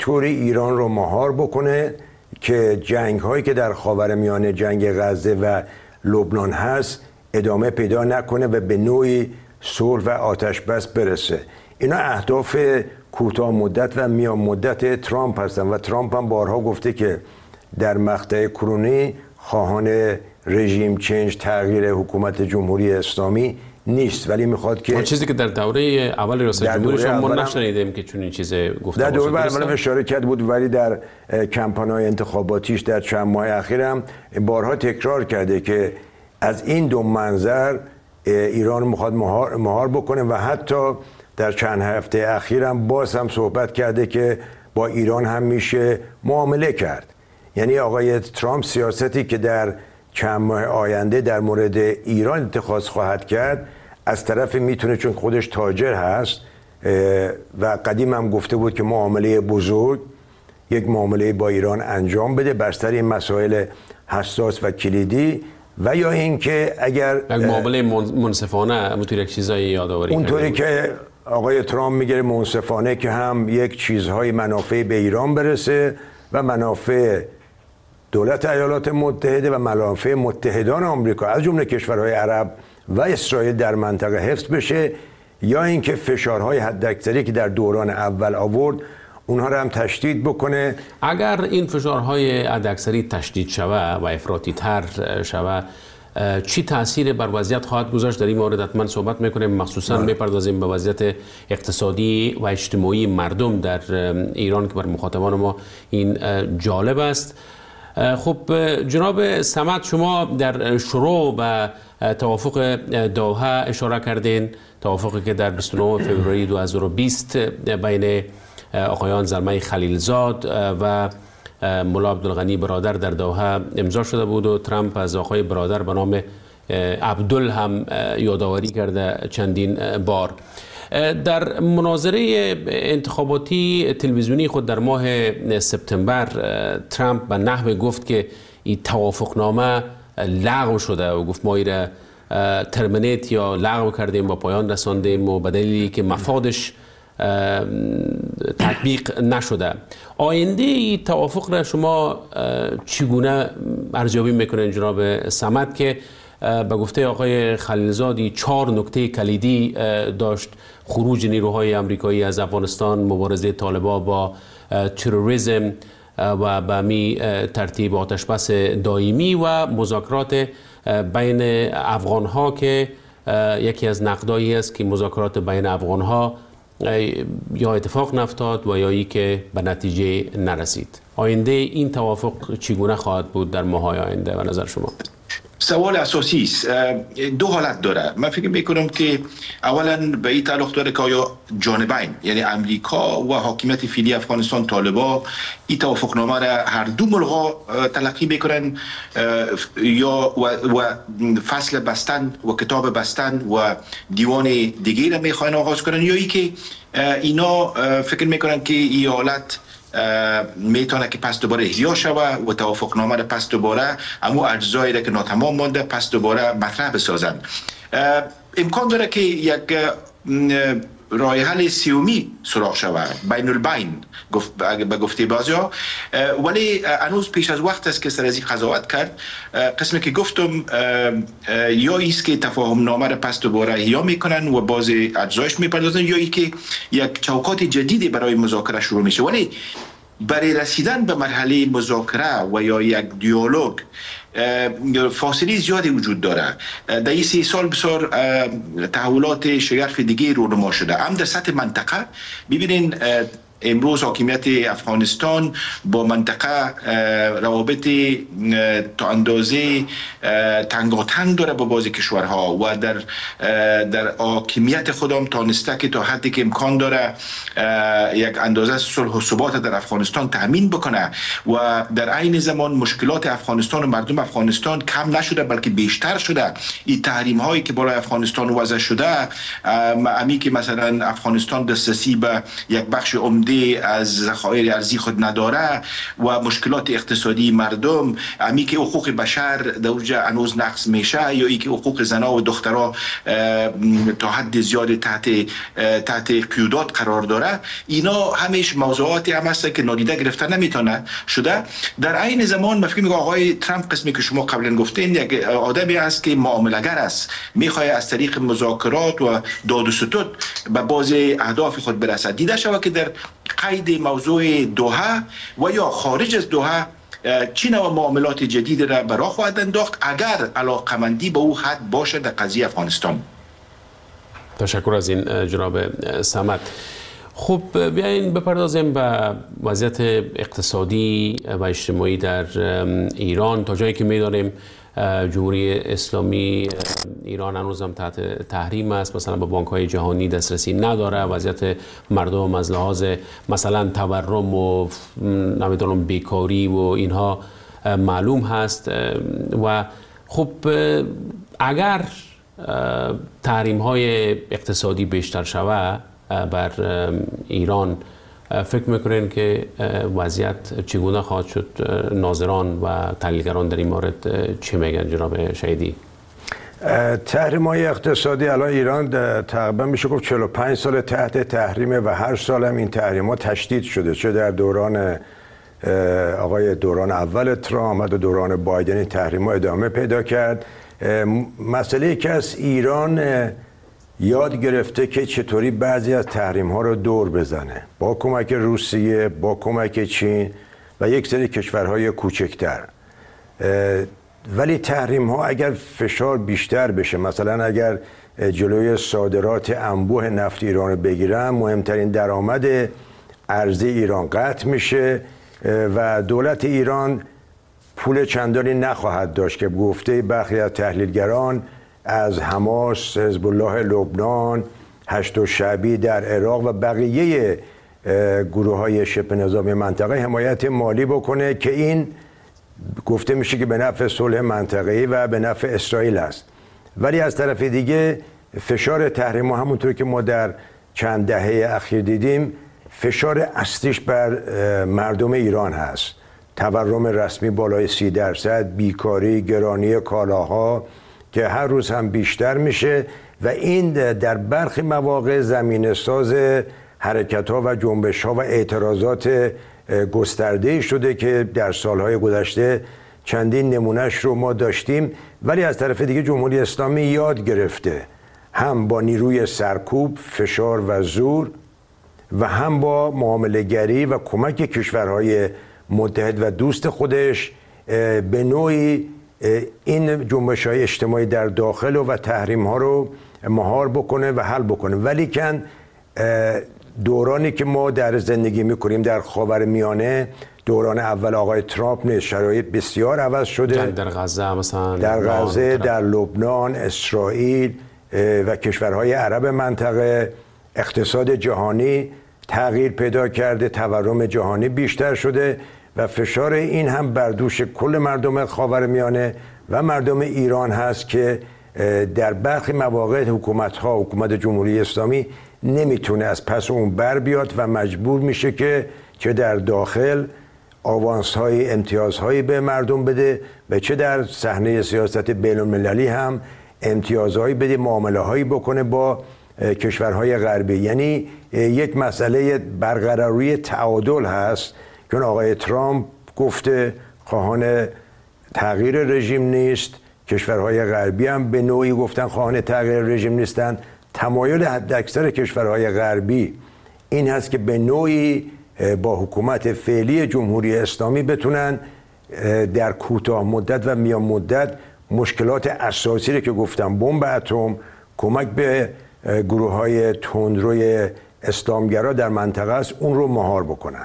طوری ایران رو مهار بکنه که جنگ هایی که در خاورمیانه، جنگ غزه و لبنان هست ادامه پیدا نکنه و به نوعی صلح و آتش بس برسه. اینا اهداف کوتاه مدت و میان مدت ترامپ هستن و ترامپ هم بارها گفته که در مقطع کرونی خواهان رژیم چنج، تغییر حکومت جمهوری اسلامی نیست، ولی میخواد که چیزی که در دوره اول ریاست جمهوری شما ما نشنیدیم که چون این چیز گفته در دوره اول اشاره کرد بود، ولی در کمپان‌های انتخاباتیش در چند ماه اخیر هم بارها تکرار کرده که از این دو منظر ایران میخواد مهار بکنه و حتی در چند هفته اخیر هم باز هم صحبت کرده که با ایران هم میشه معامله کرد. یعنی آقای ترامپ سیاستی که در چند ماه آینده در مورد ایران اتخاذ خواهد کرد، از طرف میتونه چون خودش تاجر هست و قدیم هم گفته بود که معامله بزرگ، یک معامله با ایران انجام بده بر سر این مسائل حساس و کلیدی، و یا اینکه اگر یک معامله منصفانه همونطور یک چیزایی یادآوری اونطوری که آقای ترامپ میگه منصفانه که هم یک چیزهای منافع به ایران برسه و منافع دولت ایالات متحده و منافع متحدان آمریکا از جمله کشورهای عرب و اسرائیل در منطقه حفظ بشه، یا اینکه فشارهای حداکثری که در دوران اول آورد اونها رو هم تشدید بکنه. اگر این فشارهای حداکثری تشدید شوه و افراطی تر شوه، چی تأثیر بر وضعیت خواهد گذاشت؟ در این مورد حتما صحبت میکنیم، مخصوصا میپردازیم به وضعیت اقتصادی و اجتماعی مردم در ایران که بر مخاطبان ما این جالب است. خب جناب صمد، شما در شروع و توافق دوحه اشاره کردین، توافقی که در 29 فوریه 2020 بین آقایان زلمه خلیلزاد و مولا عبدالغنی برادر در دوحه امضا شده بود و ترامپ از آقای برادر به نام عبدل هم یادآوری کرده چندین بار. در مناظره انتخاباتی تلویزیونی خود در ماه سپتامبر ترامپ به نحو گفت که این توافقنامه لغو شده و گفت ما ایره ترمینیت یا لغو کردیم و پایان رساندیم و به دلیلی که مفادش تطبیق نشده. آینده این توافق را شما چگونه ارزیابی میکنین جناب صمد که به گفته آقای خلیلزادی 4 نکته کلیدی داشت: خروج نیروهای آمریکایی از افغانستان، مبارزه طالبان با تروریسم و به می ترتیب آتشبس دائمی و مذاکرات بین افغانها که یکی از نقدایی است که مذاکرات بین افغانها یا اتفاق نیفتاد و یا ای که به نتیجه نرسید. آینده این توافق چگونه خواهد بود در ماه‌های آینده به نظر شما؟ سوال اساسی است. دو حالت داره. من فکر میکنم که اولا به این تعلق داره که آیا جانبین یعنی امریکا و حاکمیت فعلی افغانستان طالبان این توافقنامه را هر دو ملغا تلقی میکنن یا و فصل بستن و کتاب بستن و دیوان دیگه را میخواین آغاز کنن، یا ای که اینا فکر میکنن که این حالت میتونه که پس دوباره احیا شوه و توافقنامه را پس دوباره امو اجزایی را که ناتمام مانده پس دوباره مطرح بسازن. امکان داره که یک راه حل سیومی سراغ شود، بین البین به گفته بعضیا، ولی هنوز پیش از وقت است که سر از این قضاوت کرد. قسمی که گفتم یا ایست که تفاهم نامه را پس دوباره احیا میکنن و باز اجزایش میپردازن، یا ای که یک چوکات جدیدی برای مذاکره شروع میشه. ولی برای رسیدن به مرحله مذاکره و یا یک دیالوگ فاصله زیادی وجود داره. در این 3 سال بسیار تحولات شگرف دیگه رونما شده. هم در سطح منطقه ببینین امروز حاکمیت افغانستان با منطقه روابط تا اندازه تنگاتنگ داره با بعضی کشورها و در حاکمیت خودم تانسته که تا حدی که امکان داره یک اندازه صلح و ثبات در افغانستان تامین بکنه و در عین زمان مشکلات افغانستان و مردم افغانستان کم نشده بلکه بیشتر شده. این تحریم هایی که بالای افغانستان وضع شده، امی که مثلا افغانستان دسترسی به یک بخش عمده بوده از ذخایر ارزی خود نداره و مشکلات اقتصادی مردم، امی که حقوق بشر در اونجا هنوز نقض میشه یا ای که حقوق زنا و دخترها تا حد زیاد تحت قیودات قرار داره، اینا همیش موضوعاتی هم هست که نادیده گرفته نمیتونه شده. در عین زمان من فکر میکنم آقای ترامپ، قسمی که شما قبلا گفتین، یک آدمی است که معامله‌گر است، میخواد از طریق مذاکرات و داد و ستد به باز اهداف خود برسد. دیده شود که در قید موضوع دوحه و یا خارج از دوحه چه نوع معاملات جدید را برا خواهد انداخت اگر علاقمندی به او حد باشه در قضیه افغانستان. تشکر از این جناب صمد. خب بیاین بپردازیم به وضعیت اقتصادی و اجتماعی در ایران. تا جایی که می‌دانیم جمهوری اسلامی ایران هنوز هم تحت تحریم است، مثلا به بانک‌های جهانی دسترسی نداره. وضعیت مردم از لحاظ مثلا تورم و نمیدونم بیکاری و اینها معلوم هست و خب اگر تحریم‌های اقتصادی بیشتر شود بر ایران، فکر میکنین که وضعیت چگونه خواهد شد؟ ناظران و تحلیلگران در این مورد چی میگن جناب شهیدی؟ تحریم‌های اقتصادی الان ایران تقریبا میشه گفت 45 سال تحت تحریمه و هر سال هم این تحریم‌ها تشدید شده، چه در دوران دوران اول ترامپ و دوران بایدن این تحریم‌ها ادامه پیدا کرد. مسئله که از ایران یاد گرفته که چطوری بعضی از تحریم ها رو دور بزنه با کمک روسیه، با کمک چین و یک سری کشورهای کوچکتر. ولی تحریم ها اگر فشار بیشتر بشه، مثلا اگر جلوی صادرات انبوه نفت ایران رو بگیرن، مهمترین درآمد ارزی ایران قطع میشه و دولت ایران پول چندانی نخواهد داشت که گفته برخی از تحلیلگران از حماس، حزب الله لبنان، هشت شعبی در عراق و بقیه گروه‌های شبه نظامی منطقه حمایت مالی بکنه که این گفته میشه که به نفع صلح منطقه‌ای و به نفع اسرائیل است. ولی از طرف دیگه فشار تحریم همونطور که ما در چند دهه اخیر دیدیم فشار اصلیش بر مردم ایران هست. تورم رسمی بالای 30%، بیکاری، گرانی کالاها که هر روز هم بیشتر میشه و این در برخی مواقع زمینه ساز حرکت‌ها و جنبش‌ها و اعتراضات گسترده‌ای شده که در سالهای گذشته چندین نمونهش رو ما داشتیم. ولی از طرف دیگه جمهوری اسلامی یاد گرفته هم با نیروی سرکوب، فشار و زور و هم با معامله‌گری و کمک کشورهای متحد و دوست خودش به نوعی این جنبش‌های اجتماعی در داخل و تحریم‌ها رو مهار بکنه و حل بکنه. ولی کن دورانی که ما در زندگی می‌کنیم در خاورمیانه، دوران اول آقای ترامپ نیست، شرایط بسیار عوض شده. در غزه مثلا، در غزه، در لبنان، اسرائیل و کشورهای عرب منطقه، اقتصاد جهانی تغییر پیدا کرده، تورم جهانی بیشتر شده و فشار این هم بر دوش کل مردم خاورمیانه و مردم ایران هست که در برخی مواقع حکومت جمهوری اسلامی نمیتونه از پس اون بر بیاد و مجبور میشه که چه در داخل آوانس‌های، امتیازهایی به مردم بده و چه در صحنه سیاست بین‌المللی هم امتیازهایی بده، معامله‌هایی بکنه با کشورهای غربی. یعنی یک مسئله برقراری تعادل هست که آقای ترامپ گفته خواهان تغییر رژیم نیست، کشورهای غربی هم به نوعی گفتن خواهان تغییر رژیم نیستن. تمایل حداکثر کشورهای غربی این هست که به نوعی با حکومت فعلی جمهوری اسلامی بتونن در کوتاه مدت و میان مدت مشکلات اساسی رو که گفتم، بمب اتم، کمک به گروه‌های تندروی اسلامگرا در منطقه است، اون رو مهار بکنن.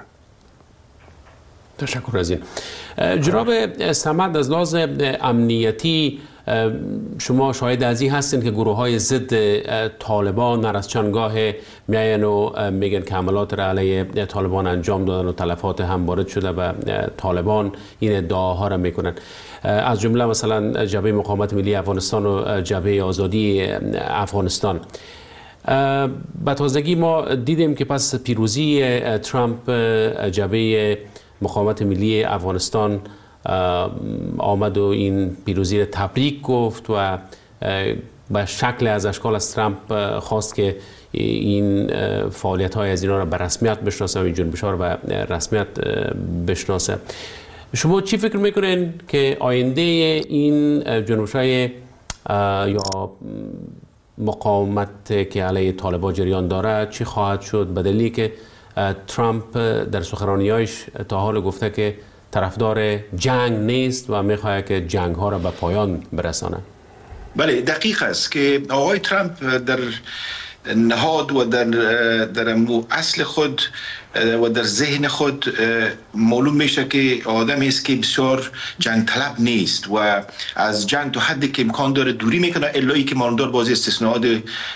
تشکر از این. جناب صمد، از لحاظ امنیتی شما شاهد از این هستین که گروه‌های ضد طالبان هر از چندگاه میاین و میگن که حملات را علیه طالبان انجام دادن و تلفات هم وارد شده و طالبان این ادعاها را میکنن، از جمله مثلا جبهه مقاومت ملی افغانستان و جبهه آزادی افغانستان. به تازگی ما دیدیم که پس پیروزی ترامپ جبهه مقاومت ملی افغانستان آمد و این پیروزی را تبریک گفت و به شکل از اشکال از ترامپ خواست که این فعالیت های از اینا را به رسمیت بشناسه و این جنبش ها را به رسمیت بشناسه. شما چی فکر میکنین که آینده این جنبش های یا مقاومت که علیه طالبان جریان داره چی خواهد شد، به دلیلی که ترامپ در سخنرانی‌هایش تا حال گفته که طرفدار جنگ نیست و میخواهد که جنگ ها را به پایان برسانه؟ بله، دقیق است که آقای ترامپ در نهاد و در اصل خود و در ذهن خود معلوم میشه که آدمی است که بسیار جنگ طلب نیست و از جنگ تا حدی که امکان داره دوری میکنه، الا که ماندار بازی استثناءات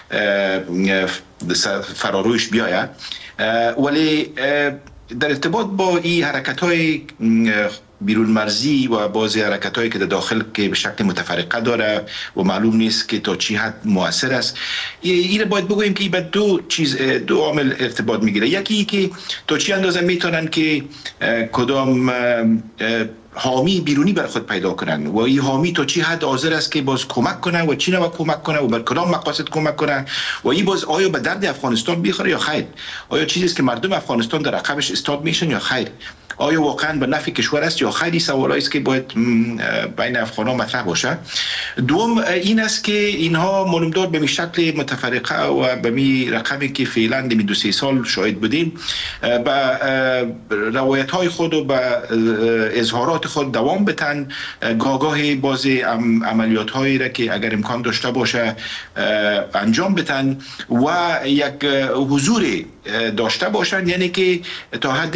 فرارویش بیاید. ولی در ارتباط با این حرکت‌های بیرون مرزی و بعضی حرکت‌هایی که در داخل که به شکل متفرقه داره و معلوم نیست که تا چی حد مؤثر است، این باید بگوییم که به دو عامل ارتباط میگیره. یکی که تا چی اندازه میتونن که کدام حامی بیرونی بر خود پیدا کنن و این حامی تا چی حد حاضر است که باز کمک کنه و چی نوع کمک کنه و بر کدام مقاصد کمک کنه و این باز آیا به درد افغانستان بیخوره یا خیر، آیا چیزی است که مردم افغانستان در عقبش استاد میشن یا خیر، آیا واقعا به نفع کشور است یا خیر. سوالایی است که باید بین افغان‌ها مطرح باشه. دوم این است که اینها معلومدار به شکل متفرقه و به می رقمی که فعلا در 2-3 سال شاهد بودیم با روایت‌های خود و با اظهارات خود دوام بدن، گاهی بعضی عملیات‌هایی را که اگر امکان داشته باشه انجام بدن و یک حضور داشته باشند، یعنی که تا حد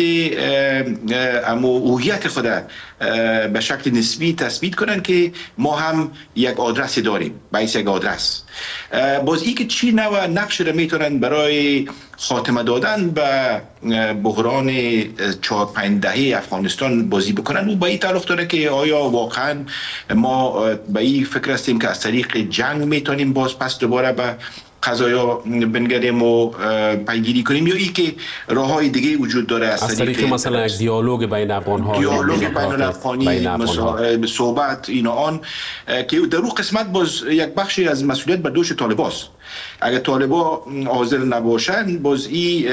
هویت خود به شکل نسبی تثبیت کنن که ما هم یک آدرس داریم، باعث یک آدرس. باز ای که چی نوع نقش را میتونن برای خاتمه دادن به بحران 4-5 دهه افغانستان بازی بکنن و با این تعلق داره که آیا واقعا ما به این فکر هستیم که از طریق جنگ میتونیم باز پس دوباره به قضایا بنگریم و پیگیری کنیم، یا ای که راههای دیگه وجود داره از طریق مثلا یک دیالوگ بین افغان‌ها، دیالوگ بین الافغانی، صحبت این آن که در اون قسمت باز یک بخشی از مسئولیت بر دوش طالباست. اگر طالبا حاضر نباشن باز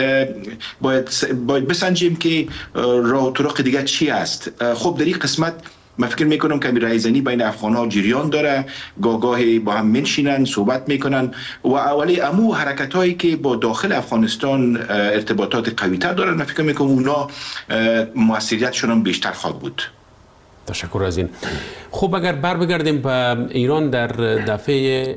باید بسنجیم که راه و طرق دیگه چی است. خب در این قسمت من فکر میکنم که رایزنی بین افغان‌ها جریان داره، گاهی با هم منشینن صحبت میکنن و اولی امو حرکت‌هایی که با داخل افغانستان ارتباطات قوی‌تر دارن، من فکر میکنم اونا موثریتشون هم بیشتر خواهد بود. تشکر از این. خب اگر بگردیم به ایران، در دفعه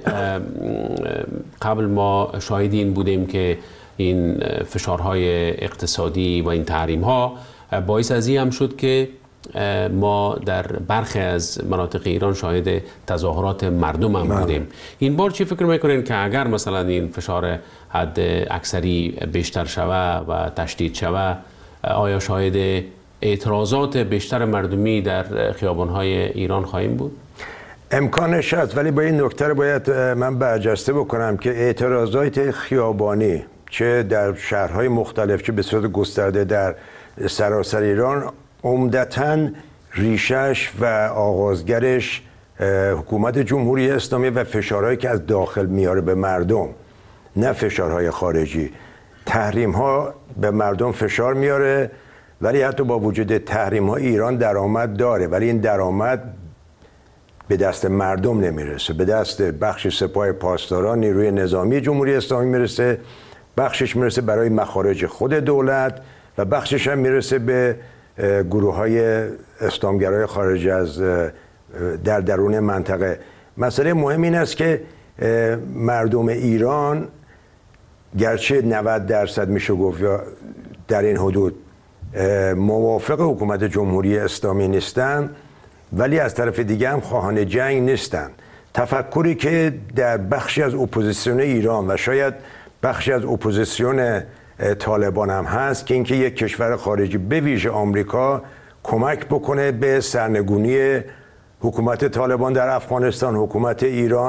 قبل ما شاهدین بودیم که این فشارهای اقتصادی و این تحریم‌ها باعث از این هم شد که ما در برخی از مناطق ایران شاهد تظاهرات مردم هم بودیم. این بار چی فکر میکنین که اگر مثلا این فشار حد اکثری بیشتر شوه و تشدید شوه، آیا شاهد اعتراضات بیشتر مردمی در خیابان‌های ایران خواهیم بود؟ امکانش هست، ولی با این نکته باید من برجسته بکنم که اعتراضات خیابانی چه در شهرهای مختلف چه به صورت گسترده در سراسر ایران عمدتاً ریشش و آغازگرش حکومت جمهوری اسلامی و فشارهایی که از داخل میاره به مردم، نه فشارهای خارجی. تحریم ها به مردم فشار میاره، ولی حتی با وجود تحریم ها ایران درآمد داره، ولی این درآمد به دست مردم نمیرسه، به دست بخش سپاه پاسداران نیروی نظامی جمهوری اسلامی میرسه، بخشش میرسه برای مخارج خود دولت و بخشش هم میرسه به گروه های اسلامگرای خارج از در درون منطقه. مسئله مهم این است که مردم ایران گرچه 90% میشه گفت یا در این حدود موافق حکومت جمهوری اسلامی نیستن، ولی از طرف دیگه هم خواهان جنگ نیستن. تفکری که در بخشی از اپوزیسیون ایران و شاید بخشی از اپوزیسیون طالبان هم هست که اینکه یک کشور خارجی به ویژه آمریکا کمک بکنه به سرنگونی حکومت طالبان در افغانستان، حکومت ایران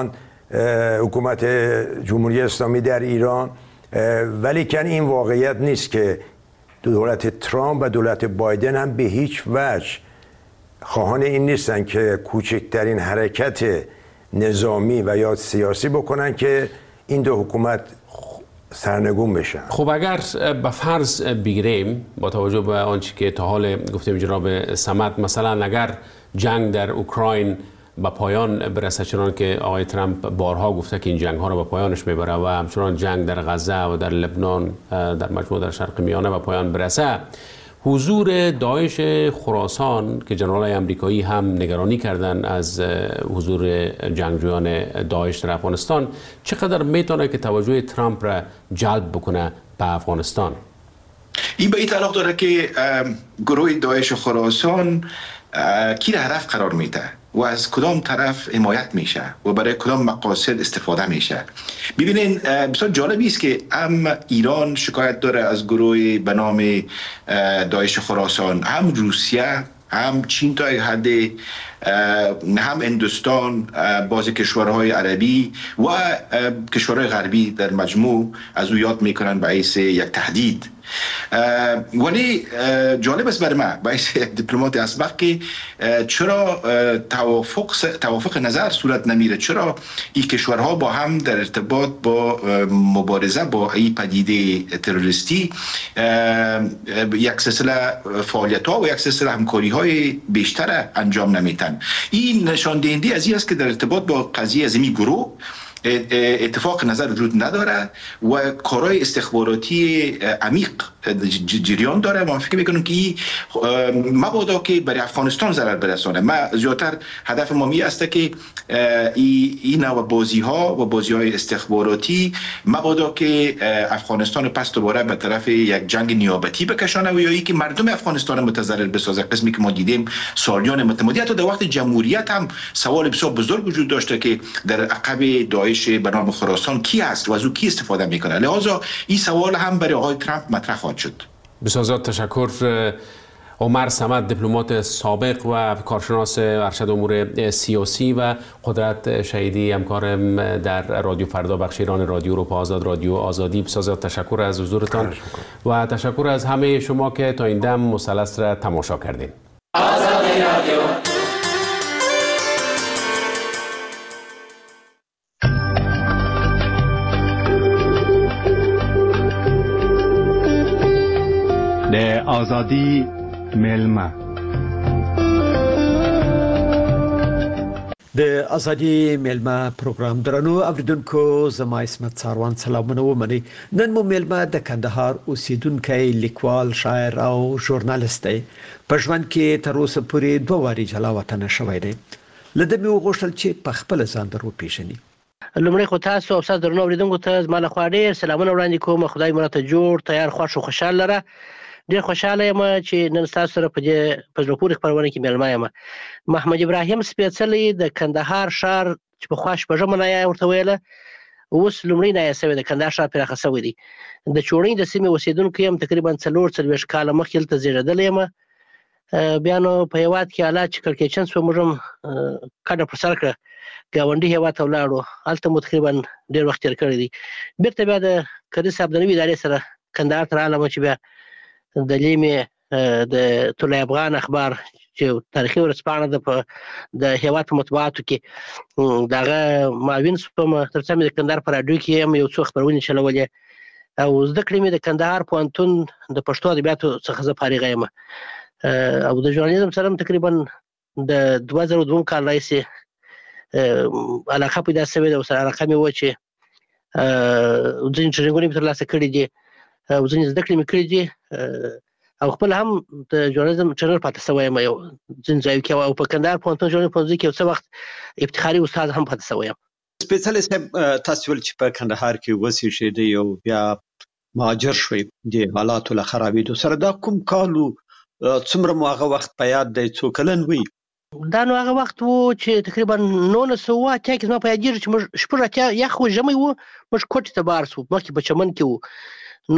حکومت جمهوری اسلامی در ایران، ولی کن این واقعیت نیست که دولت ترامپ و دولت بایدن هم به هیچ وجه خواهان این نیستن که کوچکترین حرکت نظامی و یا سیاسی بکنن که این دو حکومت سرنگون بشن. خب اگر به فرض بگیریم با توجه به آنچه که تا حال گفتیم جناب صمد، مثلا اگر جنگ در اوکراین به پایان برسه، چنان که آقای ترامپ بارها گفته که این جنگ ها رو به پایانش میبره و همچنان جنگ در غزه و در لبنان در مجموع در شرق میانه به پایان برسه، حضور داعش خراسان که جنرال‌های امریکایی هم نگرانی کردن از حضور جنگجویان داعش در افغانستان، چقدر میتونه که توجه ترامپ را جلب بکنه به افغانستان؟ این به این تعلق داره که گروه داعش خراسان کی را هدف قرار میده و از کدام طرف حمایت میشه و برای کدام مقاصد استفاده میشه. ببینین بسیار جالبی است که هم ایران شکایت داره از گروه به نام داعش خراسان، هم روسیه، هم چین تا یک حد، هم هندوستان، بعضی کشورهای عربی و کشورهای غربی در مجموع از او یاد میکنن به حیث یک تهدید. ولی جالب است برای من به حیث دیپلمات اسبق که چرا توافق نظر صورت نمیره، چرا این کشورها با هم در ارتباط با مبارزه با این پدیده تروریستی یک سلسله فعالیت ها و یک سلسله همکاری های بیشتر انجام نمیتن. این نشان دهنده از این است که در ارتباط با قضیه از این گروه اتفاق نظر وجود نداره و کارهای استخباراتی عمیق جریان داره. ما فکر میکنم که مبادا که برای افغانستان ضرر برسانه. ما زیادتر هدف ما می است که این نوع بازی ها و بازی های استخباراتی مبادا که افغانستان پس دوباره به طرف یک جنگ نیابتی بکشانه و یا ای که مردم افغانستان متضرر بسازه. قسمی که ما دیدیم سالیان متمادی، حتی در وقت جمهوریت هم سوال بسیار بزرگ وجود داشته که در عقب داعش به نام خراسان کی است و از او کی استفاده میکنه. لذا این سوال هم برای آقای ترامپ مطرح خواهد شد. بسیار زیاد تشکر. عمر صمد، دیپلمات سابق و کارشناس ارشد امور سیاسی و قدرت شهیدی، همکار در رادیو فردا، بخش ایران رادیو اروپا آزاد، رادیو آزادی. بسیار زیاد تشکر از حضورتان و تشکر از همه شما که تا این دم مثلث را تماشا کردین. آزادی رادیو. د آزادی ملما د ازادي ملما پروګرام درنو اوریدونکو، زما اسمت څاروان سلامونه ومني. نن مو ملما د کندهار اوسیدونکی لیکوال، شاعر او ژورنالیست دی. په ژوند کې تر اوسه پورې 2 واري جلا وطن شوی دی. لده مې وغوښتل چې په خپل ځان در وپیژني. لومړی خو تاسو او تاسو درنو اوریدونکو ته زما له خوا ډېر سلامونه وړاندې کوم. خدای مو راته جوړ، تیار، خوښ او خوشحال لره. ډېر خوشاله یم چې نن تاسو سره په دې په زړه پورې خپرونه کې مېلمه یم. محمد ابراهیم سپېڅلی د کندهار ښار چې پخوا شپږمه نایه ورته ویله، اوس لومړی نایه شوی د کندهار ښار پراخه شوی دی. د چوڼۍ د سیمې اوسېدونکی یم. تقریبا 4 کاله مخکې هلته زېږېدلی یم. بیا نو په هېواد کې حالات چې کړکېچن شوه، موږ هم کډه پر سر کړه، ګاونډي هېواد ته ولاړو. هلته مو تقریبا ډېر وخت تېر کړی دی. بېرته بیا د کدي صاحب د نوي ادارې سره کندهار ته راغلم چې بیا د لیمې د طلوع افغان اخبار چې تاریخي ورځپاڼه ده په د هېواد په مطبوعاتو کې د هغه معاون شوم. تر څو مې د کندهار په راډیو کې هم یو څو خپرونې چلولې او زده کړې مې د کندهار پوهنتون د پښتو ادبیاتو څخه زه فارغه یم او د ژورنالیزم سره هم تقریبا د 2002 کال راهیسې علاقه پیدا شوې ده. ورسره علاقه مې وه چې ځینې ټرینینګونه مې ترلاسه کړي دي او ځینې زده کړې مې کړي دي او خپل هم د ژورنالیزم ټرینر پاتې شوی یم یو ځینې ځایو کې او په کندهار پوهنتون ژورنالیزم پوهنځي کې یو څه وخت افتخاري استاد هم پاتې شوی یم. سپېڅلی صاحب، تاسو ویل چې په کندهار کې اوسېږئ او بیا مهاجر شوئ د حالاتو له خرابېدو سره. دا کوم کال و؟ څومره مو هغه وخت په یاد دی؟ څو کلن وئ؟ دا نو هغه وخت و چې تقریبا 1980 کې زما په یادېږي چې موږ 1980 یخ و ژمی و، موږ کوټې ته بار شو، مخکې په چمن کې و. نو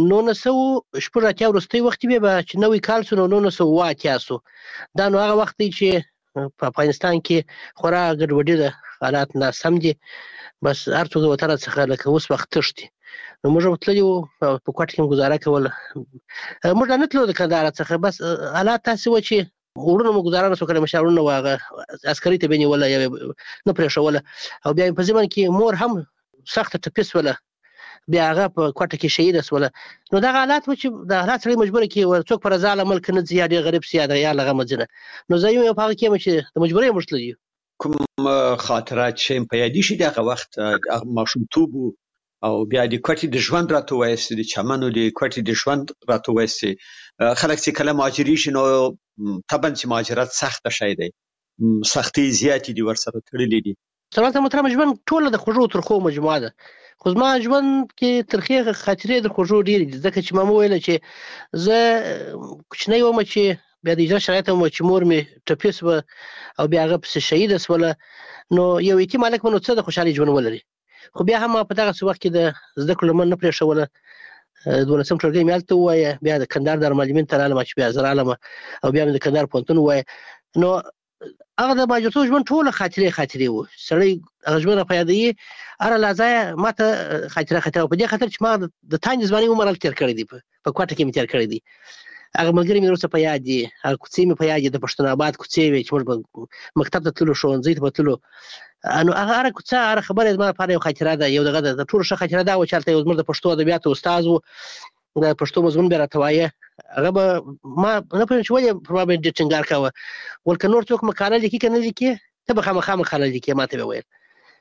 1980 وروستی وخت بیا چې نوی کال شو، نو 1980 شو. دا نو هغه وخت دی چې په افغانستان کې خورا ګډوډي ده، حالات ناسم دي بس هر څوک د وطن څخه لکه اوس وخت تښتي. نو موږ هم تللي وو په کوټه کې ګزاره کوله. موږ نه تلو د کندهار څخه، بس حالات داسې وو چې وروڼو مو ګزاره نسو کړی، مشاورونه وو هغه عسکري ته به یې نیوله یا نه پرېښوله، او بیا په ضمن کې مور هم سخته ټپي سوله، بیا هغه په کوټه کې شهیده سوله. نو دغه حالات و چې د حالات سړی مجبوره کړي څوک په رضا له ملک نه ځي، یا ډېر غریب سي یا د عیال هغه مه ځي نه. نو زه یم په هغه کې یم چې د مجبورۍ موږ تللي یو. کوم خاطرات چې په یادې شي دغه وخت ماشومتوب او بیا د کوټې د ژوند راته وایست، د چمنو د کوټې د ژوند راته وایست. خلک چې کله مهاجري شي نو طبعا چې مهاجرت سخته شی دی، سختۍ زیاتې دي ورسره تړلې دي. سلامت محترم، ژوند ټوله د خوږو ترخو مجموعه ده، خو زما ژوند کې ترخې خاطرې د خوږو ډېرې دي، ځکه چې ما وویله چې زه کوچنی وم چې بیا د هجرت شرایط هم چې مور مې ټپي سوه او بیا هغه پسې شهیده سوله. نو یو یتیم هلک به نو څه د خوشحالۍ ژوند ولري، خو بیا هم په دغسې وخت کې د زده کړو لمن نه پرېښوله. 12 ټولګۍ مې هلته ووایه، بیا د کندهار دارالمعلمین ته رالم چې بیا زه رالم، او بیا مې د کندهار پوهنتون ووایه. نو هغه د مهاجرتوب ژوند ټوله خاطرې وو، سړی هغه ژوند راپه یادوي، هره لحظه یې ما ته خاطره په دې خاطر چې ما د تانج ځوانۍ عمر هلته تېر کړی دی، په کوټه کې مې تېر کړی دی. هغه ملګري مې وروسته په یاد دي، هغه کوڅې مې په یاد دي، د پښتون آباد کوڅې وې چې موږ به مکتب ته تللو، ښوونځي ته به تللو. نو هغه هره کوڅه هره خبره یې زما لپاره یو خاطره ده، یو دغه د ټولو ښه خاطره دا وه چې هلته یو زموږ د پښتو ادبیاتو استاد و، د پښتو مضمون به یې راته وایه. هغه به ما نه پوهېږم چې ولې پر ما باندې ډېر ټینګار کاوه، ول که نور څوک مقاله لیکي که نه لیکي، ته به خامخا مقاله لیکې، ما ته به ویل.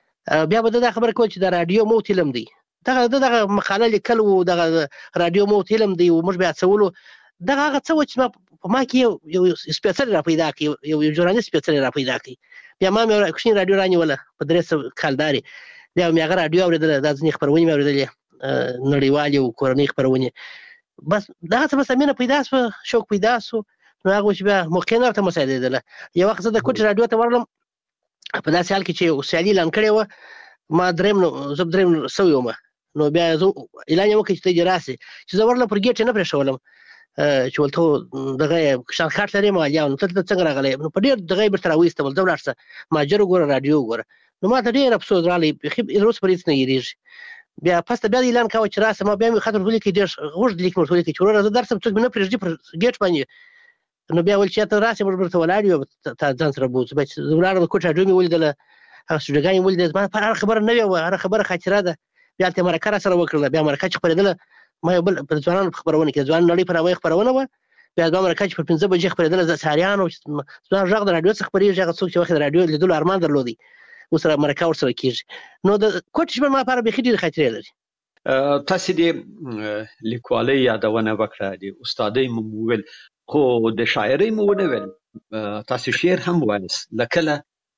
بیا به ده دا خبره کوله چې د راډیو موت علم دی، دغه مقاله لیکل و، دغه راډیو موت علم دی، و موږ به هڅولو. دغه هغه څه و چې په ما کې یو سپېڅلی را پیدا کړي، یو ژورنالست سپېڅلی را پیدا کړي. بیا ما مې کوچنۍ راډیو رانیوله په 300 کالدارې، بیا مې هغه راډیو اورېدله، دا ځینې خپرونې مې اورېدلې نړیوالې او کورنۍ خپرونې. بس دغسې بس مینه پیدا سوه، شوق پیدا سو. نو هغه و چې بیا موقع نه ورته مساعدېدله. یو وخت زه د کوټې راډیو ته ورغلم، په داسې حال کې چې سیالي اعلان کړې وه، ما زه درېیم سوی وم. نو بیا زه اعلان یې وکړ چې ته دې راسې، چې زه ورغلم پر ګیټ یې نه پرېښولم، چې ولته دغه کشان کارت لرې مالیا، نو ته څنګه راغلی؟ نو په ډېر دغه یې بیرته راویستم، ځه ولاړ شه مهاجر وګوره، راډیو وګوره. نو ما ته ډېر افسوس راغلی، بیخي تر اوسه پورې هېڅ نه هېرېږي. بیا پس ته بیا اعلان کاوه چې راسه، ما بیا مې خط ورته ولیکئ، ډېر اوږد لیک مې ورته ولیکئ چې وروره زه درسم، څوک مې نه پرېږدي پر ګیټ باندې. نو بیا ویل چې یا ته راسې، موږ درته ولاړ یو، تا ځان سره بوځو. بیا چې زه ولاړم، د کوټې راډیو مې ولیدله، هغه سټوډیوګانې مې ولیدلې، زما لپاره هره خبره نوې وه، هره خبره خاطره ده. بیا هلته یې مرکه را سره وکړله، بیا مرکه چې خپرېدله، ما یو بل په ځوانانو په خپرونه کې، د ځوان نړۍ په نامه خپرونه وه، بیا زما مرکه چې پر 5 بجې خپرېدله، د سهاریانو زما غږ د راډیو څخه خپرېږي، هغه څوک چې وخت د راډیو لیدلو ارمان درلودی، ورسره مرکه ورسره کېږي. نو د کوټې ژوند ما لپاره بیخي ډېرې خاطرې لري. تاسې د لیکوالۍ یادونه وکړه، د استادۍ مو وویل، خو د شاعرۍ مو ونه ویل، تاسې شعر هم وایست، له کله؟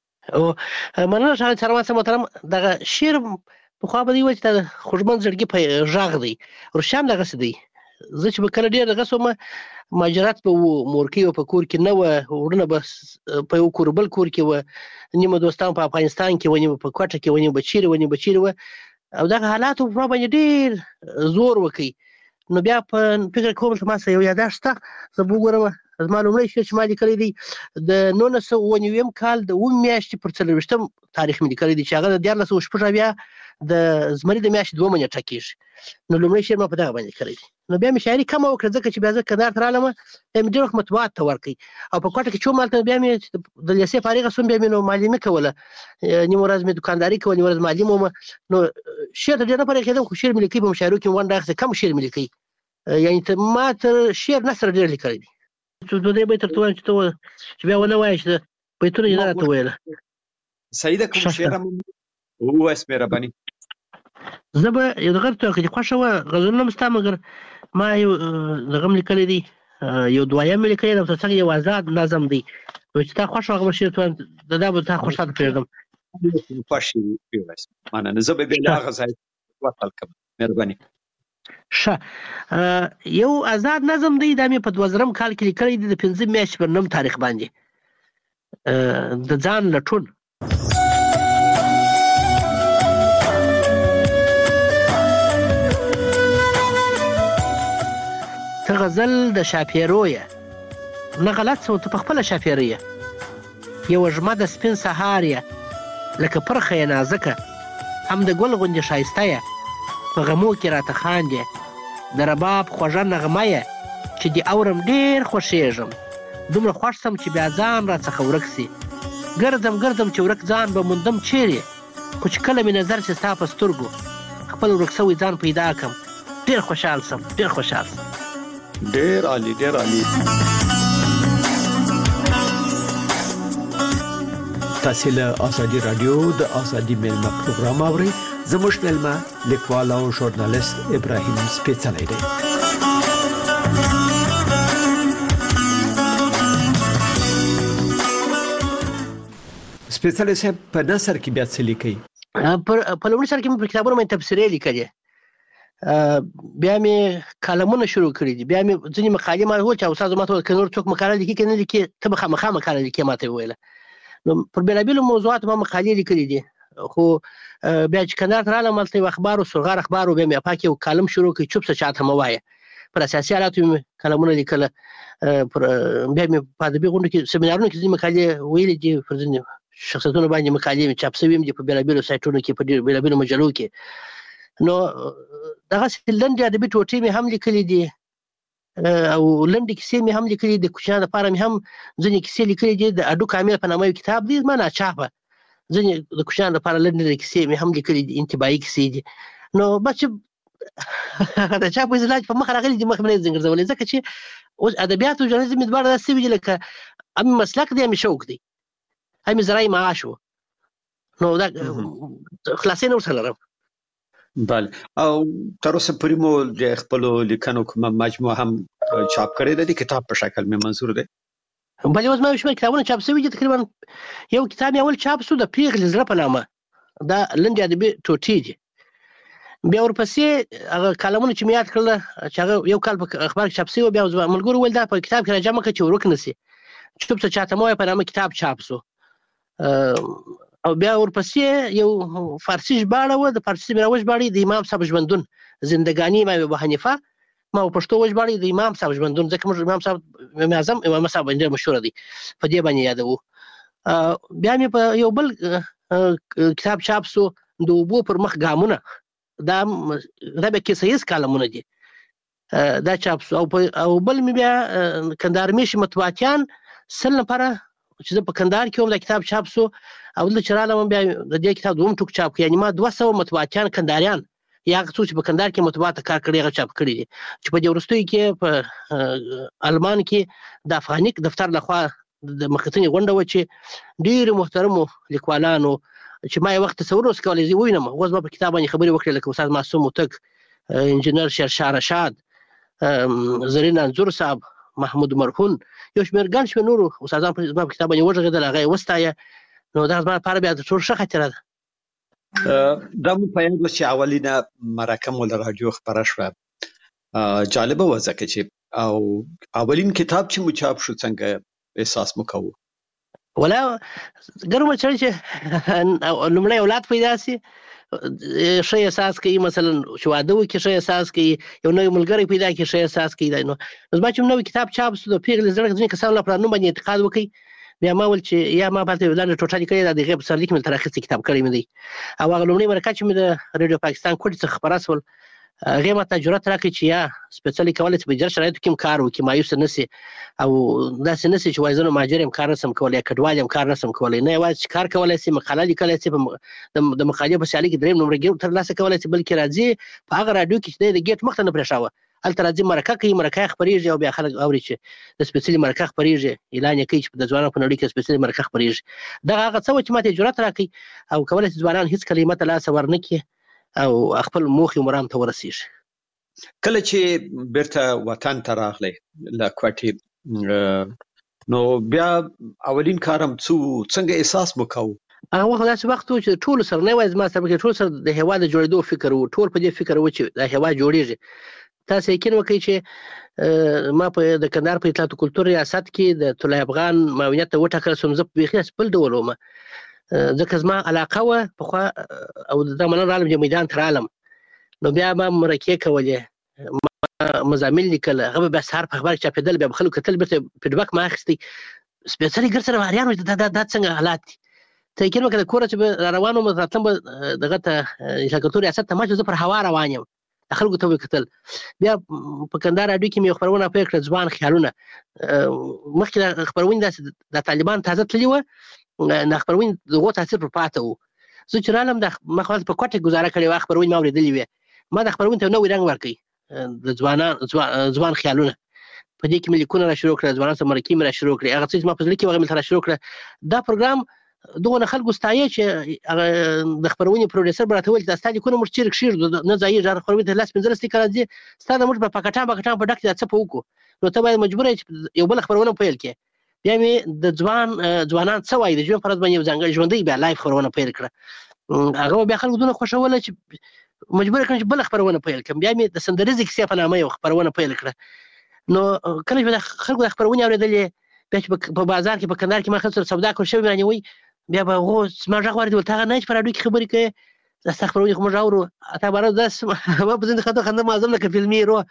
مننه ښاغلی سروان محترم. دغه شعر پخوا به دې ویل چې دا د خوږمن زړګي غږ دی، رښتیا هم دغسې دی. زه چې به کله ډېر دغسې وم، مهاجرت به و، مورکۍ به په کور کې نه وه، وروڼه به په یو کور بل کور کې وه، نیمه دوستان په افغانستان کې وه، نیمه په کوټه کې وه، نیمه به چیرې وه، نیمه به چیرې وه، او دغه حالاتو په ما باندې ډېر زور وکړي. نو بیا په فکر کوم چې ما سره یو یاداښت شته، زه به وګورم. زما لومړی شعر چې ما لیکلی دی د 1999 کال د 9 میاشتې پر 24 تاریخ مې لیکلی دی، چې هغه د 1480 د زمري د میاشتې 2 نیټه کېږي. نو لومړی شعر ما په دغه باندې لیکلی دی. نو بیا مې شاعري کمه وکړه، ځکه چې بیا زه کندهار ته رالم، بیا مې ډېر وخت مطبوعات ته ورکړئ، او په کوټه کې چې وم هلته بیا مې د لیسې فارغه شوم، بیا مې نو معلمي کوله، نیمه ورځ مې دوکانداري کوله، نیمه ورځ معلم وم. نو شعر ته ډېر نه پرېښېدم، خو شعر مې لیکئ، په مشاعرو کې مې ونډه اخیستې، کم شعر مې لیکئ، یعنې ما تر شعر نثر ډېر لیکلی دی. دوی بیت درته وایم چې بیا ونه وایه چې بیتونه یې نه راته ویله. صحیح ده، کوم شعر هم ووایست مهرباني. زه به یو دغه ته که دې خوښه وه غزلونه هم شته، مګر ما یو دغه هم لیکلی دی، یو دویم مې لیکلی دی، او ترڅنګ یو آزاد نظم دی. نو چې تا خوښ وه هغه به شعر ته وایم، دا به تا خوښ ته پرېږدم. خوښ یې ووایست، مننه. زه به بیا له هغه ځای وصل کړم، مهرباني. ښه، یو آزاد نظم دی، دا مې په 2000 کال کې لیکلی دی، د 5 میاشتې پر 9 تاریخ باندې، د ځان لټون. ته غزل د شاپیرو یې، نه غلط څه، ته په خپله شاپیره یې، یوه ژمه د سپین سهار یې، لکه پرخه یې نازکه، هم د ګل غوندې ښایسته یې په غمو کې راته خاندې د رباب خوږه نغمه یې چې دې اورم ډېر خوښېږم دومره خوښ سم چې بیا ځان راڅخه ورک سي ګرځم چې ورک ځان به موندم چیرې خو چې کله مې نظر سي ستا په سترګو خپل ورک سوی ځان پیدا کړم ډېر خوشحال سم ډېر عالی تاسو له ازادي رادیو د ازادي میلمه پروګرام اورئ زموږ میلمه لیکوال او ژورنالیست ابراهیم سپېڅلی دی سپېڅلی صاحب په نثر کې بیا څه لیکئ؟ په لومړي سر کې مې پر کتابونو باندې تبصرې لیکلې بیا مې کالمونه شروع کړي دي بیا مې ځینې مقالې ما وویل چې استاد ما ته وویل که نور څوک مقاله لیکي که نه لیکي ته به خامخا مقاله لیکې ما ته یې وویله نو پر بېلابېلو موضوعاتو ما مقالې لیکلي دي خو بیا چې کندهار ته راغلم هلته یو اخبار و سرغار اخبار و بیا مې افاق یو کالم شروع کړي چوپ څه چاته مه وایه پر اساسي حالاتو مې کالمونه لیکله بیا مې په ادبي غونډو کې سیمینارونو کې ځینې مقالې ویلي دي پر ځینې شخصیتونو باندې مقالې مې چاپ سوي دي په بېلابېلو سایټونو کې په بېلابېلو مجلو کې نو دغسې لنډې ادبي ټوټې مې هم لیکلي دي او لنډې کیسې مې هم لیکلي د کوچنیانو لپاره مې هم ځینې کیسې لیکلي دي د اډو کامل په نامه یو کتاب دی زما ناچاپه ځینې د کوچنیانو لپاره لنډې کیسې مې هم لیکلي دي انتباهي کیسې دي نو بس چې د چا په اصطلاح په مخ راغلي دي مخ مې نه ځنګرځولې ځکه چې اوس ادبیات او ژورنالیزم مې دواړه داسې وي لکه هم مسلک دی هم شوق دی هم زراعي معاش و نو دا خلاصې نه ورسره لرم بله او تر اوسه پورې مو د خپلو لیکنو کومه مجموعه هم چاپ کړې ده د کتاب په شکل مې منظور دی بلې اوس ما یو شمېر کتابونه چاپ شوي دي تقریبا یو کتاب مې اول چاپ شو د پیغلې زړه په نامه دا لنډې ادبي ټوټې دي بیا ورپسې هغه کالمونه چې مې یاد کړله چې هغه یو کال په اخبار کې چاپ شوي بیا زما ملګرو وویل دا په کتاب کې راجمع کړه چې ورک نه سي چوپ څه چاته مه وایه په نامه کتاب چاپ شو او بیا ورپسې یو فارسي ژباړه وه د فارسي مې راوژباړئ د امام صاحب ژوندون زندګاني امام ابو حنیفه ما په پښتو وژباړئ د امام صاحب ژوندون ځکه موږ امام صاحب امام اعظم امام صاحب باندې ډېر مشهوره دی په دې باندې یادوو بیا مې په یو بل کتاب چاپ شو د اوبو پر مخ ګامونه دا بیا کیسه ییز کالمونه دي دا چاپ شو او بل مې بیا کندهار میشي مطبوعاتیان سل لپاره چې زه په کندهار کې هم دا کتاب چاپ شو او دلته چې رالم بیا د دې کتاب دوم ټوک چاپ کړ یعنې ما 200 مطبوعاتیان کندهاریان یا هغه څوک چې په کندهار کې مطبوعات کار کړی هغه چاپ کړي دي چې په دې وروستیو کې په المان کې د افغانیک دفتر لخوا د مخکتنې غونډه وه چې ډېرو محترمو لیکوالانو چې ما یو وخت تصور اوس کولی زه ووینم اوس به په کتاب باندې خبرې وکړې لکه استاد معصوم هوتک انجینر شیرشاه رشاد زرین انځور صاحب محمود مرهون یو شمېر ګڼ شمېر نورو استادان زما په کتاب باندې وغږېدل هغه یې وستایه نو دا زما لپاره بیا د ټول ښه خاطره ده دا مو په یاد وه چې اولینه مرکه مو له راډیو خپره شوه جالبه وه ځکه چې او اولین کتاب چې مو چاپ شو څنګه احساس مو کوو ولا ګرم سړی چې لومړی اولاد پیدا سي ښه احساس کوي مثلا چې واده وکړي ښه احساس کوي یو نوی ملګری پیدا کړي ښه احساس کوي نو زما چې نوی کتاب چاپ شو د پیغلې زړه ځینې کسانو لپاره نوم باندې انتقاد وکړي بیا ما ویل چې یا ما هلته یو لنډه ټوټه لیکلې ده د هغې په سرلیک مې تر اخیستی کتاب کړی مې دی او هغه لومړۍ مرکه چې مې د ریډیو پاکستان کوټې څخه خپره شول هغې ما ته جرأت راکړي چې یا سپېڅلي کولی چې په جر شرایطو کې هم کار وکړي مایوسه نه سي او داسې نه سي چې وایي زه نو مهاجر یم کار نه شم کولی یا کډوال یم کار نه شم کولی نه یوازې چې کار کولی سي مقاله لیکلی سي د مقالې په سیالۍ کې درېیم نمره ترلاسه کولی سي بلکې راځي په هغه راډیو کې چې دی د ګیټ مخ ته نه پرېښاوه هلته راځي مرکه کوي مرکه یې خپرېږي او بیا خلک اوري چې د سپېڅلي مرکه خپرېږي اعلان یې کوي چې د ځوانانو په نړۍ کې سپېڅلي مرکه خپرېږي دغه هغه څه وه چې ما ته یې جرأت راکړي او کولی شي ځوانان هېڅکله یې ماته لاسه ورنه کړي او خپل موخې مرام ته ورسېږي کله چې بیرته وطن ته راغلی له کوټې نو بیا اولین کار هم څنګه احساس مو کوو هغه وخت داسې وخت و چې ټولو سره نه یوازې ما سره بلکې ټولو سره د هېواد د جوړېدو فکر و ټول په دې فکر و چې دا هېواد جوړېږي تاسو یقین وکړئ چې ما په د کندهار په اطلاعات و کلتور ریاست کې د طلایي افغان معاونیت ته وټاکل شوم زه بیخي بل ډول وم ځکه زما علاقه وه پخوا او دا منل رالم چې میدان ته رالم نو بیا ما مرکې کولې مضامین لیکل هغه به بیا سهار په اخبار کې چاپېدل بیا به خلکو کتل بېرته فیډبک ما اخیستی سپېڅلي ګر سره واریان دا څنګه حالات دي تاکید وکړه کور چې روانو متراتم دغه ته شکرتو ریاست ته ماشه پر هوا روان یم خلکو ته وکتل بیا په کندهار راډیو کې مې خبرونه پیل کړه ځوان خیالونه مخکې خبرونه د طالبان تازه تللی و نه خبرونه دغه تاثیر پر پاتې و زه چې رالم د مخاطب په کوټه گزاره کړې و خبرونه ما اوریدلې وې ما د خبرونه ته نو رنګ ورکړي د ځوان خیالونه په دې کې مې لیکونه را شروع کړل ځوانان سره مرکې مې را شروع کړې هغه څه ما په ځل کې وغه مې را شروع کړه دا پروګرام دغه خلکو ستایي چې د خبرونې پروډوسر براته ویل دا ستاسو کوم مرچیر کښیر نه ځای جار خبرونه ته لاس 15 لیکل دي ستاسو موږ په پکټان په ډک ځ په وکړو نو ته باید مجبور یې یو بل خبرونه پیل کړي بیا مې د ځوانان څه وایي د ژوند پر باندې یو ځانګړی ژوندۍ بیا لایف خبرونه پیل کړه هغه بیا خلکو دونه خوشاله چې مجبور کړم چې بل خبرونه پیل کړم بیا مې د سندریز کیسه په نامه یو خبرونه پیل کړه نو کله چې خلکو د خبرونه اوریدلې بیا په بازار کې په کندهار کې ما خپل سودا کول شوی باندې وای بیا به غو ما ژغ ورته ولته نه چې پر اډو کې خبرې کوي استغفرونه کوم راورو اته بار داس ما په زنده خاطر خنده معظم لکه فلمي رو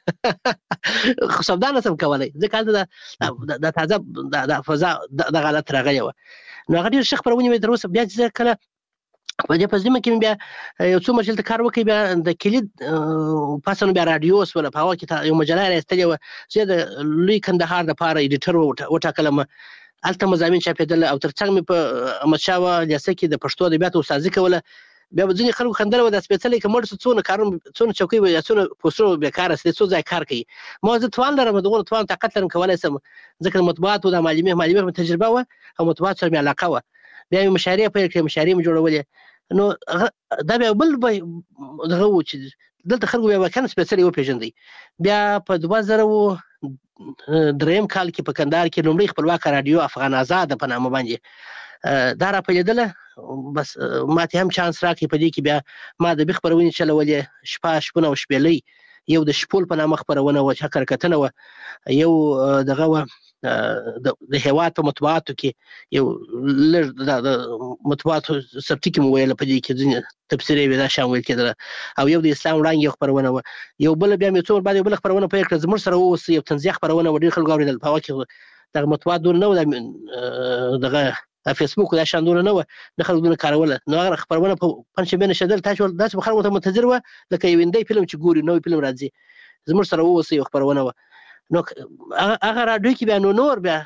سودا نه سم کولای ځکه دا تازه د فضا د غلط راغلی و نو هغه ډیر شخ پرونه مې دروسه بیا چې کله په دې پزما کې بیا یو څو مشل کار وکي بیا د کلید پاسونو بیا رادیوس ولا په هوا کې یو مجله راستلې و چې د لوی کندهار د پاره ایډیټر وټاکلم الته مزامین چاپېدل او ترڅنګ مې په احمد شاه ولایسه کې د پښتو ادبیات استادي کوله بیا ځینې خلکو خندل و د سپېڅلې کمر څونه کارون څونه چوکۍ و یا څونه پوسټر بیکاره سي څو ځای کار کوي ما زه توان لرم دغه توان طاقت لرم کولای سم ځکه مطبوعات او د معلومه تجربه و او مطبوعات سره مې علاقه و بیا مې مشاريع په کې مشاريع مې جوړولې نو دا بیا بل دغه و چې دلته خلکو بیا کنه سپېڅلې و پیژندي بیا په 2000 دریم کال کې په کندهار کې لومړی خپلواک رادیو افغان آزاد په نامه باندې دا را پیدله بس ماته هم چانس راکې په دې کې بیا ما د خبرونه چلولې شپونه او شپېلې یو د شپول په نامه خبرونه و چې حرکتونه و یو دغه و د هیواد په مطبوعاتو کې یو د مطبوعاتو سبتي کې ویل په دې کې تفسیر یې دا شامل کېدل او یو د اسلام وړاندې یو خبرونه و یو بل بیا مې څو بعد یو بل خبرونه په کړ زموږ سره اوس یو تنزیه خبرونه و ډیر خلک اوریدل په واقع د مطبوعات دور نه و دغه فیسبوک دا شاندونه نه و د خلکو دونه کارول نو هغه خبرونه په پنځه بین شدل تاسو داسې خلکو ته منتظر و لکه یو اندی فلم چې ګوري نو فلم راځي زموږ سره اوس یو خبرونه و نو هغه راډیو کې بیا نور بیا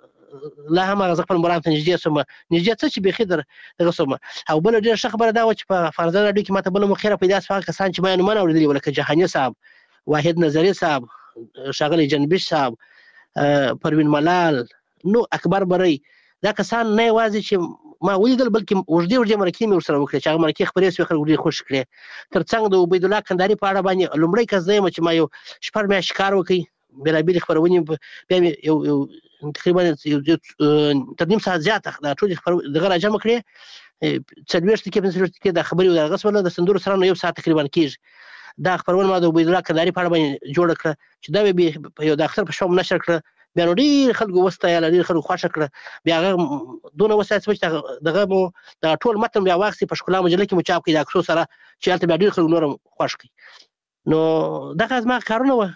لا هم هغه خپل مرام ته نږدې سم نږدې څه چې بخي دغه سم او بل ډیر ښه خبره دا و چې په فرض راډیو کې ماته بل مخیره پیدا شوه کسان چې ما نه اوریدلی ولکه جهاني صاحب واحد نظری صاحب شاغلی جنبش صاحب پروین ملال نو اکبر بری دا کسان نه وازي چې ما ولیدل بلکې ورډي مرکې مې ورسره وکړه چې هغه مرکې خبرې سوي خلک ډیر خوش کړي ترڅنګ د عبید الله کندهاري په اړه باندې لومړی کس دی چې ما یو شپږ مې شکار وکړي بلابل خبرونه بیا یو تقریبا تر نیم ساعت زیاته دا ټول دغه راجمع کړې څلويشت کې د خبري او غسوله د سندور سره یو ساعت تقریبا کېږي دا خبرونه ما د عبید الله کندهاري په اړه باندې جوړ کړ چې دا به یو د اختر په شوم نشر کړ بیا نو ډیر خلکو وسته یا ډیر خلکو خوښ کړ بیا هغه دونه وسایل چې دغه مو د ټول متن بیا واخسي په شکل مجله کې مو چاپ کړي د اکسو سره چې البته بیا ډیر خلکو نورم خوښ کړي نو دغه ما کارونه و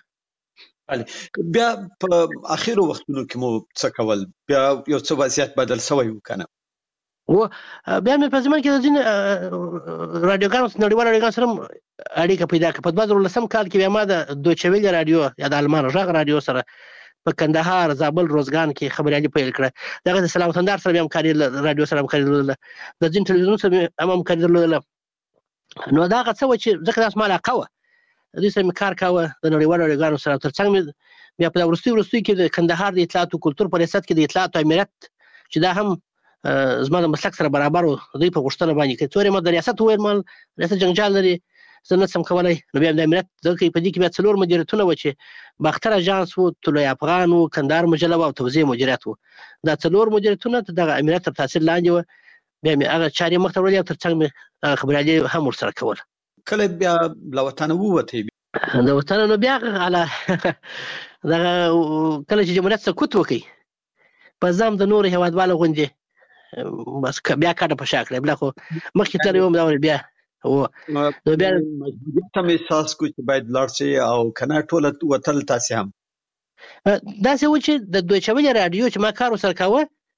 بیا په اخیرو وختونو کې مو څه کول بیا یو څه وضعیت بدل شوی وکنه و بیا مې په زمانه کې د ځین رادیوګانو نړیوال رادیوګانو سره اړیکه پیدا کړه په 2010 کال کې بیا ما د دویچه ویل رادیو یا د المان ژغ رادیو سره په کندهار زابل روزګان کې خبريالي پیل کړه دغه د سلام تندار سره هم کاری رادیو سره هم کاری د ځین ټلویزیون سره هم کاری درلودل نو دا څه و چې ځکه تاسو مال قوه د دې سره کار کاوه د نړیوالو رادیوګانو سره ترڅنګ بیا په ورستي کې د کندهار د اطلاعات او کلتور په ریاست کې د اطلاعات او امنیت چې دا هم زما د مسلک سره برابر دی په غوښتنه باندې کې څورې ما د ریاست ویل مال ریاست جنجال لري زنه سم کولای نو بیا د امنیت ځکه په دې کې بیا څلور مدیریتونه و چې باختر اژانس وو طلوع افغان وو کندهار مجله او توزیع مدیریت وو دا څلور مدیریتونه د امنیت تر تاثیر لاندې و بیا مې هغه چاري مخ ته وړل ترڅنګ مې خبريالي هم ورسره کول کله بیا لوطن ووته د وطن نو بیا علا دا کله چې جمهوریت سکوت وکي په ځم د نور هوادوالو غونډې بس بیا کاټه په شاکره بل خو مخکې تل یو دا بیا او نو بیا مجبوریت هم احساس کو چې باید لارسي او کنه ټول وتل تاسو هم دا څه و چې د دویچه ویل رادیو چې ما کار وسره کاوه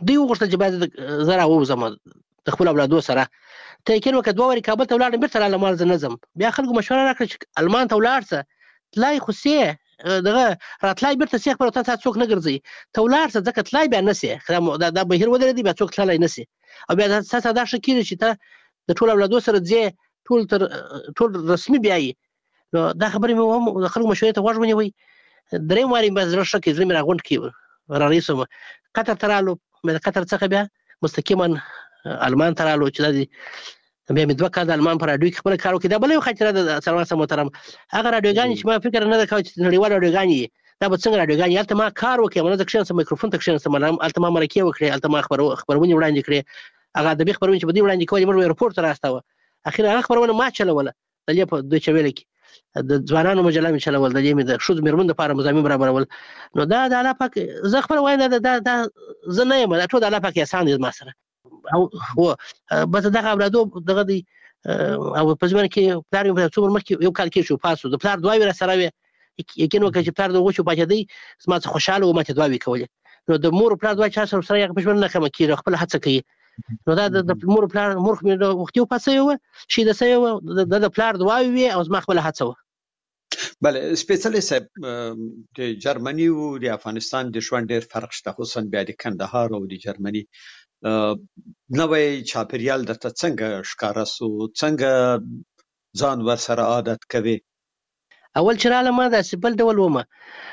دوی وغوښتل چې باید زه راووځم د خپل اولادو سره. ته یقین وکړه 2 وارې کابل ته ولاړم بېرته رالم زه نه ځم. بیا خلکو مشوره راکړه چې المان ته ولاړ شه، تلای خو سې دغه راتلای بېرته سې خپله تا څوک نه ګرځوي، ته ولاړ شه ځکه تلای بیا نه سې، دا بهیر ودرېدی بیا څوک تللی نه سي. او بیا تاسو دا ښه کېږي چې ته د ټولو اولادو سره ځې، ټول رسمي بیایي. نو دا خبرې مې هم د خلکو مشورې ته غوږ ونیوئ. 3 وارې مې زړه ښه کړي، زړه مې راغونډ کړي، رارهي شوم. قطر ته رالو، د قطر څخه بیا مستقیما المان ته رالو چې دا دي بیا مې 2 کال د المان په راډیو کې خپل کار وکړ. دا بله یو خاطره ده سلمان صاحب محترم، هغه راډیوګانې چې ما فکر نه ده کاوه چې نړیوال راډیوګانې دا به څنګه راډیوګانې، هلته ما کار وکړ، ما زه کښېنستم میکروفون ته کښېنستم، هلته ما مرکې وکړې، هلته ما خپرونې وړاندې کړې، هغه ادبي خپرونې چې به دوی وړاندې کولې موږ به ایرپورټ ته راستاوه. اخر هغه خپرونه ما چلوله د دې په دویچه ویله کې، د ځوانانو مجله مې چلول، د دې مې د ښځو مېرمنو دپاره مضامین برابرول. نو دا د الله پاک، زه خپله وایم دا زه نه یم، دا ټول د الله پاک احسان دی زما سره. او بس دغه اولادو دغه دی او په ځمانه کې پلار مې په څو مخکې یو کال کې شو پاسو، د پلار دعاوې را سره وې، یقین وکړه چې پلار د هغو شو پاچېدی زما څه خوشحاله و، ما ته دعاوې کولې. نو د مور پلار دعا چا سره هغه په ژوند نه کمه کېږي، خپله هڅه کوي. نو دا د مور پلار مور خو مې وختي وپاڅوی وه، شهیده سوی وه، د پلار دعاوې وې او زما خپله هڅه وه. بله سپېڅلی صاحب، د جرمني او د افغانستان د ژوند ډېر فرق شته، خصوصا بیا د کندهار او د جرمني نوی چاپېریال درته څنګه ښکاره سو، څنګه ځان ورسره عادت کوې؟ اول چې رالم ما داسې بل ډول ومه،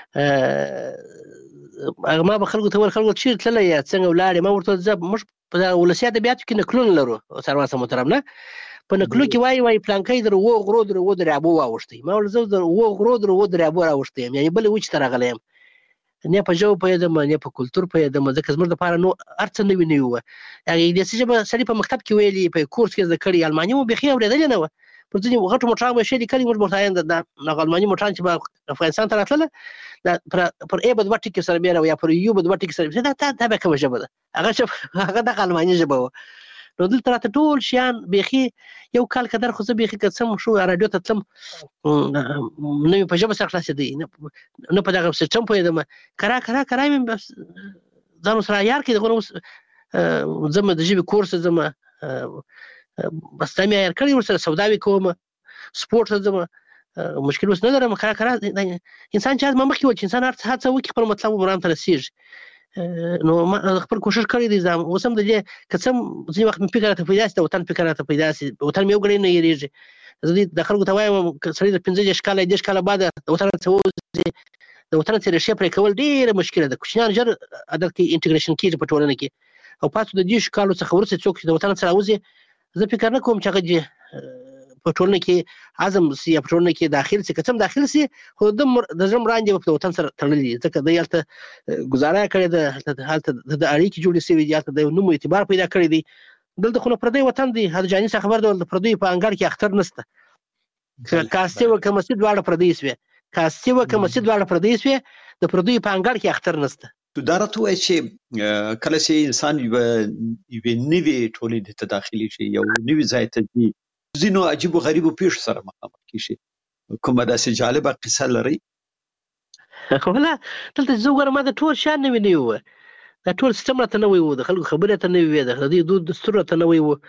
ما به خلکو ته ویل خلکو چېرې تللی یا څنګه ولاړې، ما ورته زه موږ په ولسي ادبیاتو کې نکلونه لرو سلمان صاحب محترم، نه په نکلو کې وایي پلانکی در 7 غرو در 7 دریابو واوښتی. ما ویل زه د 7 غرو در 7 دریابو راوښتی یم، یعنې بلې وچې ته راغلی یم، نه په ژبه پوهېدم نه په کلتور پوهېدم، ځکه زموږ دپاره نو هر څه نوي نوي وه. انګلیسي ژبه سړي په مکتب کې ویلي، په کورس کې زده کړې، الماني مو بیخي اورېدلې نه وه. پر ځینې غټو موټرانو به یې ښې لیکلي، موږ به ورته وایو د الماني موټران چې به افغانستان ته راتلله پر ای به 2 ټکي سره بیا یا پر یو به 2 ټکي سره، دا بیا کومه ژبه ده؟ هغه دغه الماني ژبه وه. نو دلته راته ټول شیان بیخي یو کال قدر خو زه بیخي که څه شو راډیو ته تلم نه مې په ژبه سره خلاصېدی، نه په دغه سیسټم پوهېدم، کرا مې ځان ورسره عیار کړي، دغه اوس ځم د ژبې کورس ته ځم، بس دا مې عیار کړي، ورسره سوداوې کوم، سپورټ ته ځم، مشکل اوس نه لرم. کرا انسان چې ما مخکې وویل چې انسان هڅه وکړي خپل مطلب مرام ته رسېږي. نو ما خپل کوشش کړی دی، اوس هم د دې که څه ځینې وخت مې فکر راته پیدا سي، د وطن فکر راته پیدا سي، وطن مې یو ګړی نه هېرېږي. زه د خلکو ته وایم که سړی د 15 کاله 10 کاله بعد د وطن څخه ووځي، د وطن څخه ریښې پرې کول ډېره مشکله ده. کوچنیان ژر عادت کې انټګریشن کېږي په ټولنه کې، او پاتې د 10 کالو څخه وروسته څوک چې د وطن څخه راوځي، زه فکر نه کوم چې هغه په ټولنه کې عزم سي یا په ټولنه کې داخل سي. که څه هم داخل سي خو د زړه مراندې به په وطن سره تړلي، ځکه دی هلته ګزاره کړې ده، هلته د اړیکې جوړې سوي دي، هلته د نوم اعتبار پیدا کړی دی. دلته خو نه پردی وطن دی، هر جاني څخه خبر دی، د پردیو په انګړ کې اختر نشته، کاستې وه که مسجد دواړه پردی سوې، کاستې وه که مسجد دواړه پردی سوې، د پردیو په انګړ کې اختر نشته. دا راته ووایه چې کله چې انسان یوې نوې ټولنې ته داخلېږي، یو نوي ځای ته ځي، ځینو عجیبو غریبو پیښو سره مخامخ کېږي، کومه داسې جالبه قصه لرئ؟ والله دلته چې زه وګورم ما د ټول شیان نوي نوي وه، دا ټول سیسټم راته نوی و، د خلکو خبرې راته نوې وې، د دوی دود دستور راته نوی و.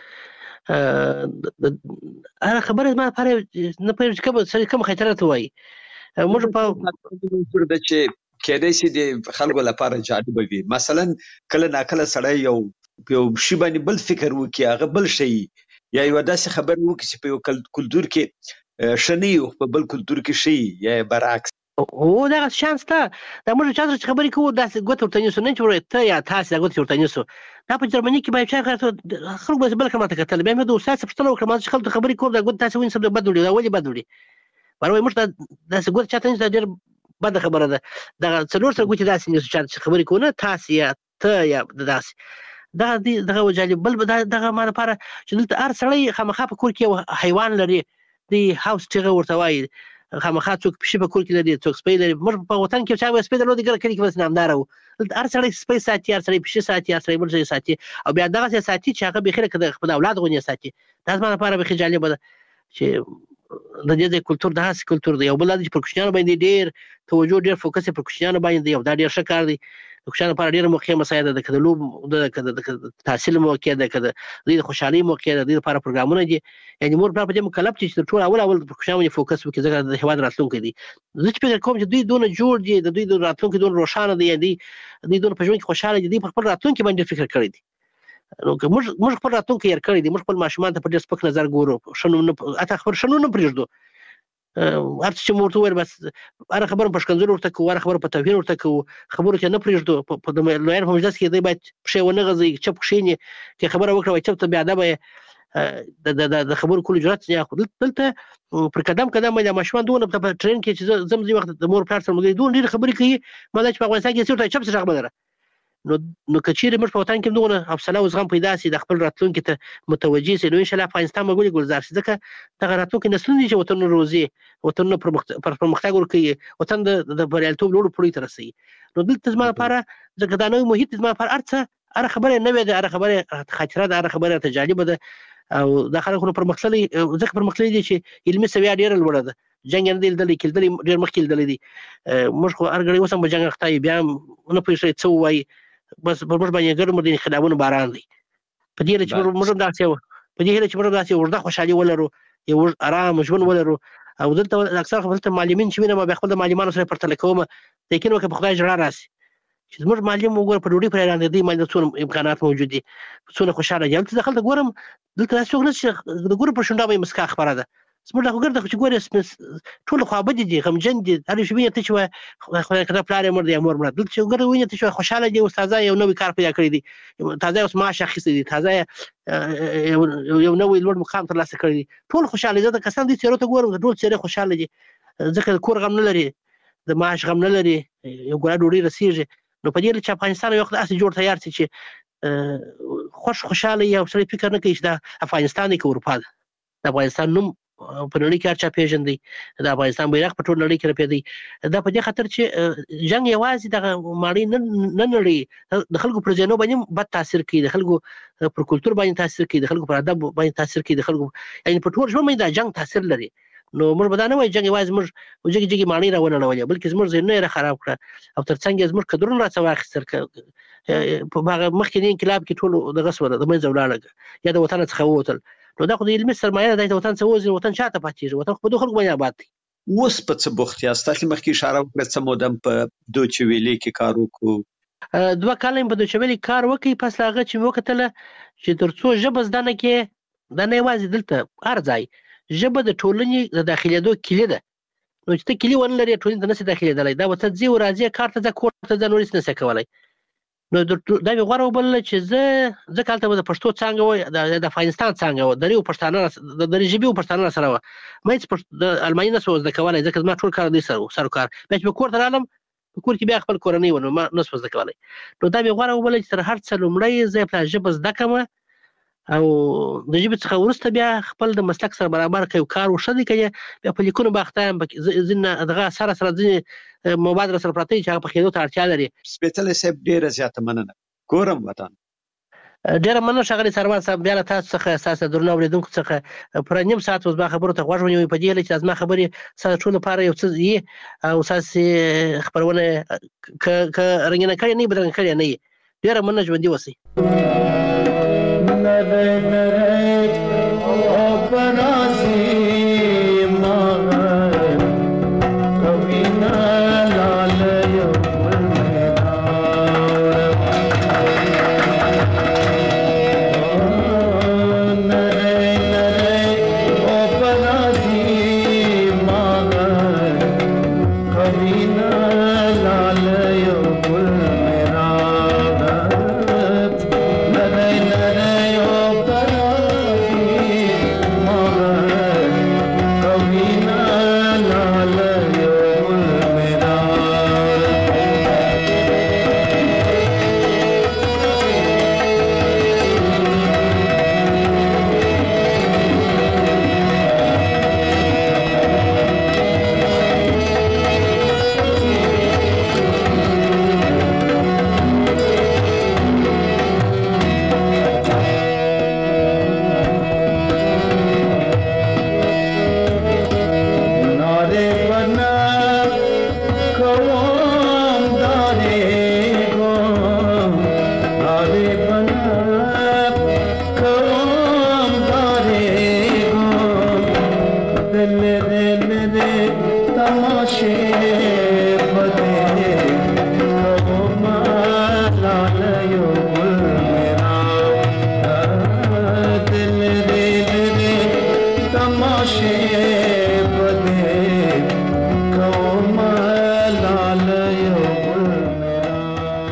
هغه خبره زما لپاره نه پوهېږم چې سړی کومه خاطره راته وایي. موږ په ده چې کېدای شي د خلکو لپاره جالبه وي، مثلا کله ناکله سړی یو شي باندې بل فکر وکړي، هغه بل شی یا یو داسې خبر وکړي چې په یو کلتور کې ښه نه وي، په بل کلتور کې ښه وي، یا برعکس. هو دغه شان شته. دا موږ چا سره چې خبرې کوو داسې ګوته ورته نیسو، نه چې ته یا تاسې دا ګوتې ورته نیسو. دا په جرمني کې باید چا خلکو به بل کلمه ته کتل، بیا مې د استاد څخه پوښتنه وکړه، ما چې خلکو ته خبرې کوم دا ګوته تاسې ونیسم بد وړي، دا ولې بد وړي؟ وایي موږ ته داسې ګوته چا ته نیسو، دا ډېر بده خبره ده. دغه څلور سره ګوتې داسې نیسو چا چې خبرې کوو، نه تاسې یا ته یا داسې. دغه وجالب بل دغه ما لپاره چې دلته هر سړی خامخا په کور کې یو حیوان لري، د هاوس ټیغه ورته وایي، خامخا څوک پشي په کور کې لري، څوک سپی لري. موږ په وطن کې چا به سپی درلودی ګره کلي کې بس نامداره وو، دلته هر سړی سپی ساتي، هر سړی پشي ساتي، هر سړی بل شی ساتي، او بیا دغسې ساتي چې هغه بیخي لکه د خپل اولاد غوندې ساتي. دا زما لپاره بیخي جالبه ده چې د دې کلچر د هاس کلچر دی. یو بل د پر کوچنیانو باندې ډیر توجه ډیر فوکس پر کوچنیانو باندې دی او دا ډیر ښه کار دی. د کوچنیانو لپاره ډیر موقع مساعده ده، کده لوب د تحصیل موقع ده، کده د خوشحالي موقع ده، د لپاره پروګرامونه دي. یعنی مور پلار په دې مکلف دي چې ټول اول پر کوچنیانو باندې فوکس وکړي، ځکه د هیواد راتلونکی دی. زه چې فکر کوم چې دوی دونه جوړ دي، د دوی د راتلونکي دونه روښانه دی، دوی دونه په ژوند کې خوشاله دي، دوی په خپل راتلونکي باندې فکر کړی دی. نو موږ خپل راتلونکي یې کړی دی، موږ خپل ماشومان ته په ډېر سپک نظر ګورو، اته خبر شنو نه پرېږدو. هر څه چې مو ورته وویل بس هره خبره په ښکنځلو ورته کوو، هره خبره په توهین ورته کوو، خبرو ته نه پرېږدو. په لویانو په مجلس کې دی باید پښې ونه غځوي، چپ کښېني، که خبره وکړه وایي چپ ته بېادبه یې، د خبرو کولو جرأت نه اخلو. دلته پر قدم باندې ماشومان دونه په ټرین کې چې زه ځینې وخت د مور پلار سره ملګري دونه ډېرې خبرې کوي، ما دا چې په افغانستان کې څه ورته چپ څه غږ نه لره. نو که چیرې موږ په وطن کې دغه حوصله او زغم پیدا سي، د خپل راتلونکي ته متوجه سي، نو ان شاء الله افغانستان به ګل ګلزار شي. ځکه دغه راتلونکي نسلونه چې وطن روزي، وطن پرمختګ ورکوي، وطن د بریالیتوب لوړو پوړیو ته رسوي. نو دلته زما لپاره ځکه دا نوی محیط زما لپاره هره خبره نوې ده، هره خبره خاطره ده، هره خبره ته جالبه ده. او دا خلک نو پرمختللي ځکه پرمختللي دي چې علمي سویه ډېره لوړه ده. جنګ یې نه دی لیدلی، کېدلی ډېر مخکې لیدلی دي. موږ خو هر ګړی اوس هم په جنګ اخته یو، بیا هم نه پوهېږي څه ووایي، بس پر موږ باندې ګرم د انقلابونو باران دی. په دې هیله چې موږ هم داسې اوږده خوشحالي ولرو، یو اوږد ارام ژوند ولرو. او دلته اکثر دلته معلمین چې وینم، بیا خپل د معلمانو سره پرتله کوم، یقین وکړه په خدای ژړا راسي چې زموږ معلم وګوره په ډوډۍ پرې حیران دی، معلم څونه امکانات موجود دي، څونه خوشحاله دي. دلته دخل ته ګورم، دلته داسې څوک نشته چې د ګورم پر شونډه باندې مسکا خپره ده. زموږ دا خو ګرده چې ګورې ټول خوابدي دي، غمجن دي. هر یو وینې ته چې وایي خدای کړه پلار یې مړ دی یا مور مړه، دلته چې ګرده وینې ته چې وایي خوشحاله دي، اوس تازه یو نوی کار پیدا کړی دی، تازه اوس معاش اخیستی دی، تازه یو نوی لوړ مقام ترلاسه کړی دی، ټول خوشحاله دي. د کسان دې څېرو ته ګورم، ټول څېرې خوشحاله دي، ځکه د کور غم نه لري، د معاش غم نه لري، یو ګوله ډوډۍ رسېږي. نو په دې چې افغانستان یو وخت داسې جوړ تیار شي چې خوشحاله یې او سړی فکر نه کوي چې دا افغانستان دی که اروپا ده. د افغانستان نوم په نړۍ کې هر چا پېژندي، د افغانستان بیرغ په ټول نړۍ کې رپېدی. دا په دې خاطر چې جنګ یوازې دغه ماڼۍ نه نړوي، د خلکو پر ذهنو باندې بد تاثیر کوي، د خلکو پر کلتور باندې تاثیر کوي، د خلکو پر ادب باندې تاثیر کوي، د خلکو یعنې په ټول ژوند باندې دا جنګ تاثیر لري. نو موږ به دا نه وایو جنګ یوازې موږ جګې ماڼۍ راونړولې، بلکې زموږ ذهنونه یې راخراب کړه او تر څنګ یې زموږ قدرونه راڅه واخیستل. په هغه مخکې انقلاب کې ټول دغه شوه، د منځه ولاړه یا د وطن څخه ووتل. نو دا خو د علمي سرمایه ده، د وطن څخه ووځي، وطن چا ته پاتېږي؟ وطن خو په دغو خلکو باندې آباد دی. اوس په څه بوخت یاست؟ تاسې مخکې اشاره وکړه څه موده په دوچ ویلې کې کار وکړو. 2 کاله په دوچ ویلې کار وکړي. پس له هغه چې مې وکتله چې تر څو ژبه زده نه کړې، دا نه یوازې دلته هر ځای ژبه د ټولنې د داخلېدو کلي ده. نو چې ته کلي ونه لرې، ټولنې ته نه شې داخلېدلی، دا به ته ځې و راځې، کار ته ځه، کور ته ځه، نور هېڅ نه شې کولی. نو دا مې غوره وبلله چې ځکه هلته به د پښتو څانګه وه، د افغانستان څانګه وه، دري پښتانه، د دري ژبې پښتانه راسره وه. ما هېڅ د الماني نه شو زده کولی، ځکه زما ټول کار دوی سره کار. بیا چې په کور ته رالم، په کور کې بیا خپل کورنۍ وه، نو ما نه شو زده کولی. نو دا مې غوره وبلله چې تر هر څه لومړی زه یې ژبه زده کړم، او د ژبې څخه وروسته بیا خپل د مسلک سره برابر کوي، کار وښه دی که بیا په لیکونو به اخته یم، ځینې دغه سره ځینې مواد راسره پراته دي چې هغه پخېدو ته اړتیا لري. سپېڅلی صاحب ډېره زیاته مننه. ګورم وطن ډېره مننه ښاغلی سروان صاحب، بیا له تاسو څخه ستاسو درنو اورېدونکو څخه پوره نیم ساعت اوس زما خبرو ته غوږ ونیوئ، په دې هیله چې زما خبرې ستاسو ټول لپاره یو څه وي او ستاسې خپرونه که رنګینه کړې نه وي، بدرګه کړې نه وي. ډېره مننه، ژوندي اوسئ.